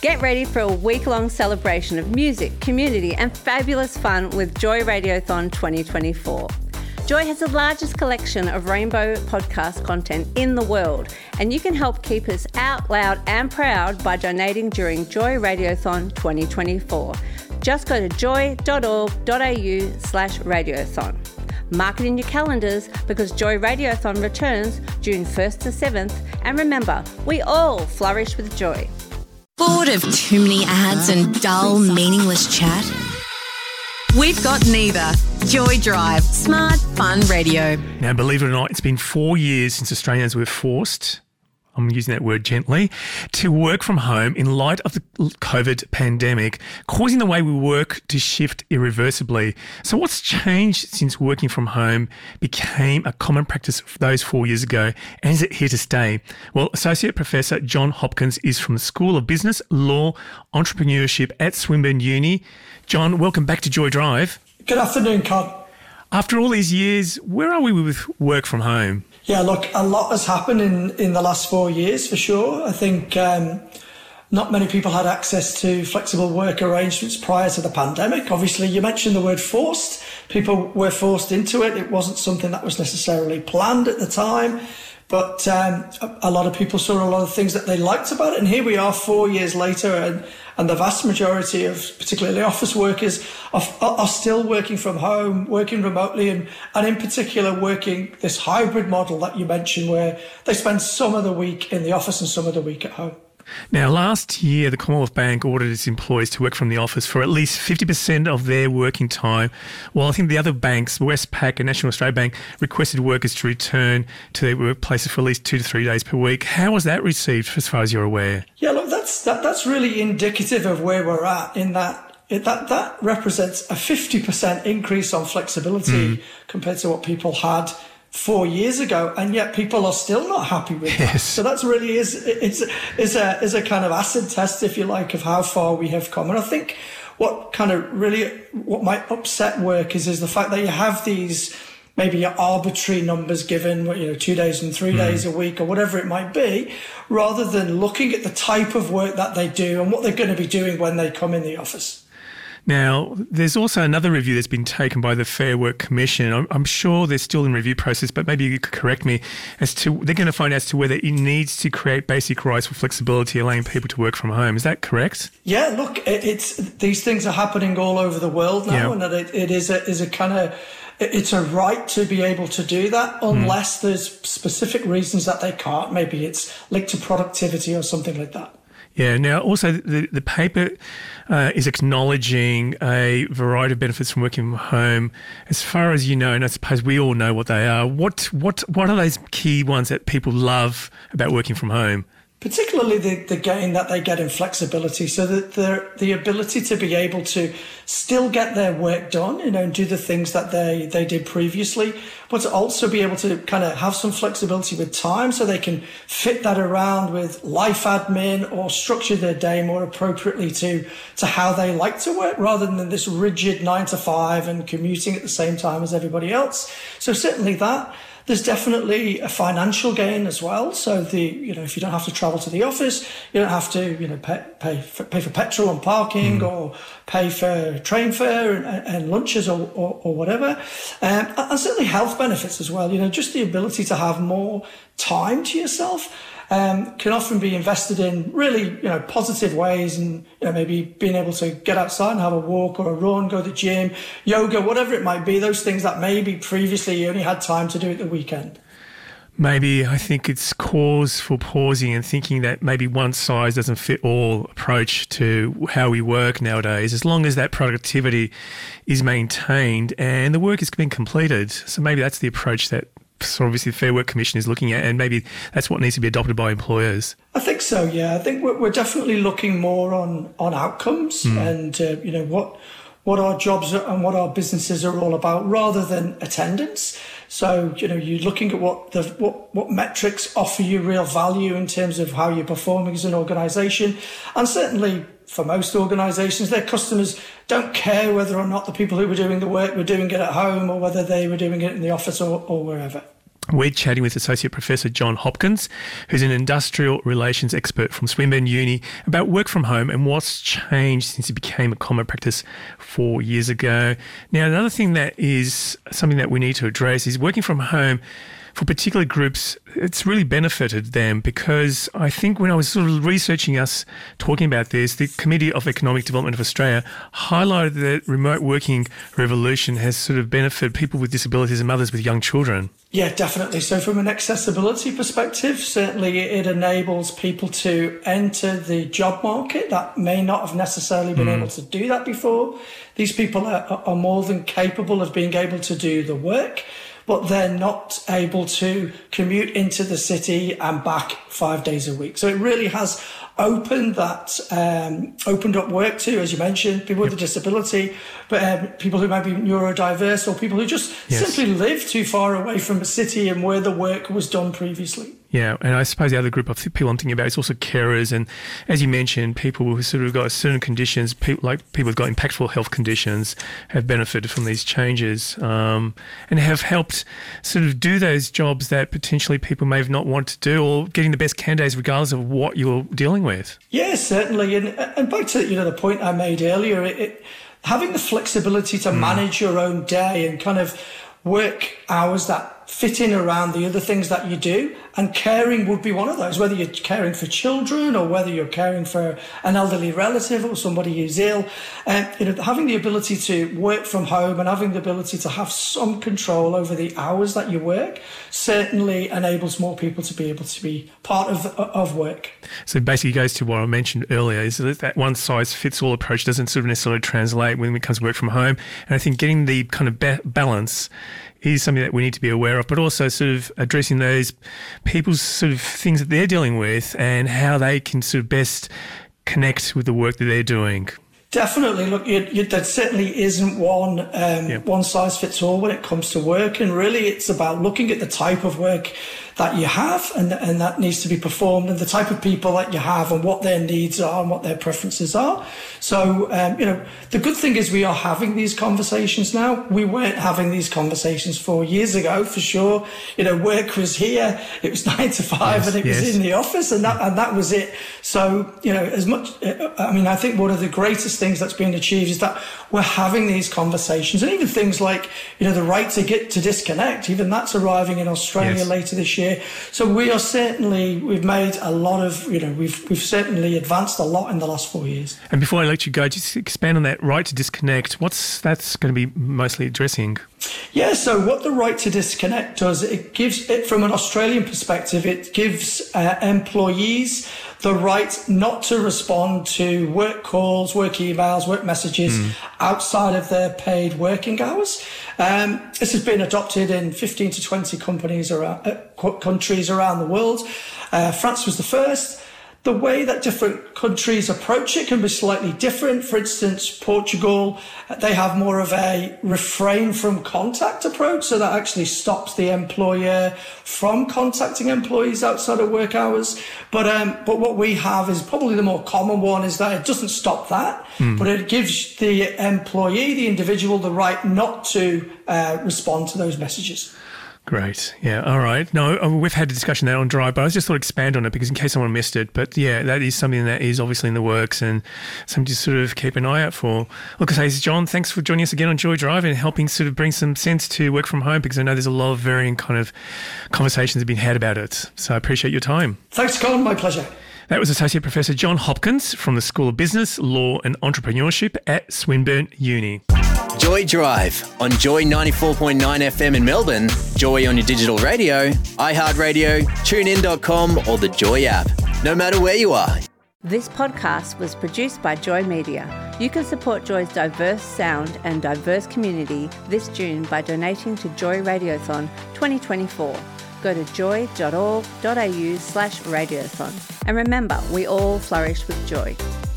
Get ready for a week-long celebration of music, community and fabulous fun with Joy Radiothon 2024. Joy has the largest collection of rainbow podcast content in the world, and you can help keep us out loud and proud by donating during Joy Radiothon 2024. Just go to joy.org.au/radiothon. Mark it in your calendars because Joy Radiothon returns June 1st to 7th, and remember, we all flourish with joy. Bored of too many ads and dull, meaningless chat? We've got neither. Joy Drive, smart, fun radio. Now, believe it or not, it's been 4 years since Australians were forced, I'm using that word gently, to work from home in light of the COVID pandemic, causing the way we work to shift irreversibly. So what's changed since working from home became a common practice those 4 years ago, and is it here to stay? Well, Associate Professor John Hopkins is from the School of Business, Law, Entrepreneurship at Swinburne Uni. John, welcome back to Joy Drive. Good afternoon, Con. After all these years, where are we with work from home? Yeah, look, a lot has happened in the last 4 years, for sure. I think not many people had access to flexible work arrangements prior to the pandemic. Obviously, you mentioned the word forced. People were forced into it. It wasn't something that was necessarily planned at the time. But a lot of people saw a lot of things that they liked about it. And here we are 4 years later, and the vast majority of particularly office workers are still working from home, working remotely, and in particular working this hybrid model that you mentioned, where they spend some of the week in the office and some of the week at home. Now, last year, the Commonwealth Bank ordered its employees to work from the office for at least 50% of their working time, while I think the other banks, Westpac and National Australia Bank, requested workers to return to their workplaces for at least 2 to 3 days per week. How was that received, as far as you're aware? Yeah, look, that's really indicative of where we're at in that represents a 50% increase on flexibility compared to what people had 4 years ago, and yet people are still not happy with that. So that's really is a kind of acid test, if you like, of how far we have come. And I think what might upset workers is the fact that you have these maybe arbitrary numbers given, 2 days and 3 days a week or whatever it might be, rather than looking at the type of work that they do and what they're going to be doing when they come in the office. Now, there's also another review that's been taken by the Fair Work Commission. I'm sure they're still in review process, but maybe you could correct me as to, they're going to find out as to whether it needs to create basic rights for flexibility, allowing people to work from home. Is that correct? Yeah, look, these things are happening all over the world now, and that it is a kind of, it's a right to be able to do that unless there's specific reasons that they can't. Maybe it's linked to productivity or something like that. Yeah. Now, also, the paper is acknowledging a variety of benefits from working from home. As far as you know, and I suppose we all know what they are, what are those key ones that people love about working from home? Particularly the gain that they get in flexibility, so that the ability to be able to still get their work done, and do the things that they did previously, but to also be able to kind of have some flexibility with time, so they can fit that around with life admin or structure their day more appropriately to how they like to work, rather than this rigid 9 to 5 and commuting at the same time as everybody else. So certainly that. There's definitely a financial gain as well. So if you don't have to travel to the office, you don't have to, pay for petrol and parking or pay for train fare and lunches or whatever. And certainly health benefits as well. Just the ability to have more time to yourself can often be invested in really, positive ways, and maybe being able to get outside and have a walk or a run, go to the gym, yoga, whatever it might be, those things that maybe previously you only had time to do at the weekend. Maybe I think it's cause for pausing and thinking that maybe one size doesn't fit all approach to how we work nowadays, as long as that productivity is maintained and the work is being completed. So maybe that's the approach that obviously the Fair Work Commission is looking at, and maybe that's what needs to be adopted by employers. I think so, yeah. I think we're definitely looking more on outcomes and, what our jobs are and what our businesses are all about, rather than attendance. So, you're looking at what metrics offer you real value in terms of how you're performing as an organisation. And certainly for most organisations, their customers don't care whether or not the people who were doing the work were doing it at home or whether they were doing it in the office or wherever. We're chatting with Associate Professor John Hopkins, who's an industrial relations expert from Swinburne Uni, about work from home and what's changed since it became a common practice 4 years ago. Now, another thing that is something that we need to address is working from home. For particular groups, it's really benefited them, because I think when I was sort of researching us talking about this, the Committee of Economic Development of Australia highlighted that remote working revolution has sort of benefited people with disabilities and mothers with young children. Yeah, definitely. So from an accessibility perspective, certainly it enables people to enter the job market that may not have necessarily been able to do that before. These people are more than capable of being able to do the work, but they're not able to commute into the city and back 5 days a week. So it really has opened up work to, as you mentioned, people with a disability, but people who might be neurodiverse, or people who just simply live too far away from the city and where the work was done previously. Yeah, and I suppose the other group of people I'm thinking about is also carers, and as you mentioned, people who sort of got certain conditions, people who've got impactful health conditions, have benefited from these changes and have helped sort of do those jobs that potentially people may have not wanted to do, or getting the best candidates regardless of what you're dealing with. Yeah, certainly, and back to the point I made earlier, having the flexibility to manage your own day and kind of work hours that fit in around the other things that you do, and caring would be one of those, whether you're caring for children or whether you're caring for an elderly relative or somebody who's ill. Having the ability to work from home and having the ability to have some control over the hours that you work certainly enables more people to be able to be part of work. So basically it goes to what I mentioned earlier, is that one size fits all approach doesn't sort of necessarily translate when it comes to work from home. And I think getting the kind of balance is something that we need to be aware of, but also sort of addressing those people's sort of things that they're dealing with and how they can sort of best connect with the work that they're doing. Definitely. Look, there certainly isn't one size fits all when it comes to work. And really, it's about looking at the type of work that you have and that needs to be performed, and the type of people that you have and what their needs are and what their preferences are. So, the good thing is we are having these conversations now. We weren't having these conversations 4 years ago, for sure. Work was here. It was 9 to 5 and it was in the office, and that was it. So, I think one of the greatest things that's been achieved is that we're having these conversations, and even things like, the right to disconnect, even that's arriving in Australia later this year. So we've made a lot of, we've certainly advanced a lot in the last 4 years. And before I let you go, just expand on that right to disconnect. That's going to be mostly addressing? Yeah, so what the right to disconnect does, it gives it, from an Australian perspective, it gives employees the right not to respond to work calls, work emails, work messages outside of their paid working hours. This has been adopted in 15 to 20 countries around the world. France was the first. The way that different countries approach it can be slightly different. For instance, Portugal, they have more of a refrain from contact approach, so that actually stops the employer from contacting employees outside of work hours. But what we have is probably the more common one, is that it doesn't stop that, but it gives the employee, the individual, the right not to respond to those messages. Great. Yeah. All right. No, we've had a discussion there on Drive, but I just thought I'd expand on it because in case someone missed it. But yeah, that is something that is obviously in the works and something to sort of keep an eye out for. Look, I say, John, thanks for joining us again on Joy Drive and helping sort of bring some sense to work from home, because I know there's a lot of varying kind of conversations that have been had about it. So I appreciate your time. Thanks, Colin. My pleasure. That was Associate Professor John Hopkins from the School of Business, Law and Entrepreneurship at Swinburne Uni. Joy Drive on Joy 94.9 FM in Melbourne, Joy on your digital radio, iHeartRadio, TuneIn.com or the Joy app. No matter where you are. This podcast was produced by Joy Media. You can support Joy's diverse sound and diverse community this June by donating to Joy Radiothon 2024. Go to joy.org.au/radiothon. And remember, we all flourish with joy.